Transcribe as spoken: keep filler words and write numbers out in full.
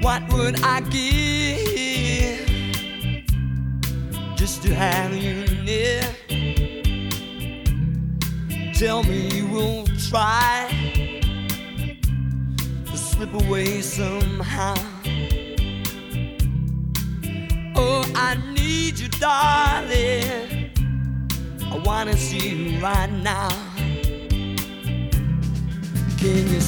What would I give just to have you near? Tell me you won't try to slip away somehow. Oh, I need you, darling. I wanna see you right now. Can you